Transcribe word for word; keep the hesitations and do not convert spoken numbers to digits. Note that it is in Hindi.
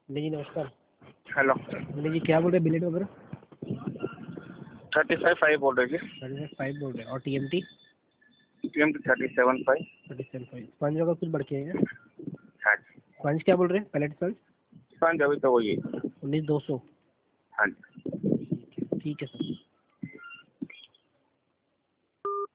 जी जी नमस्कार। हेलो। बोलिए जी, क्या बोल रहे हैं बिलेट वगैरह? थर्टी फाइव फाइव बोल रहे जी। थर्टी फाइव बोल रहे हैं। और T M T? T M T thirty seven five. Thirty seven five. Sponge वगैरह कुछ बढ़ के है? हाँ जी। स्पंज क्या बोल रहे हैं? पैलेट स्पंज स्पंज अभी तो वही है। उन्नीस दो सौ। हाँ जी। ठीक है ठीक है सर।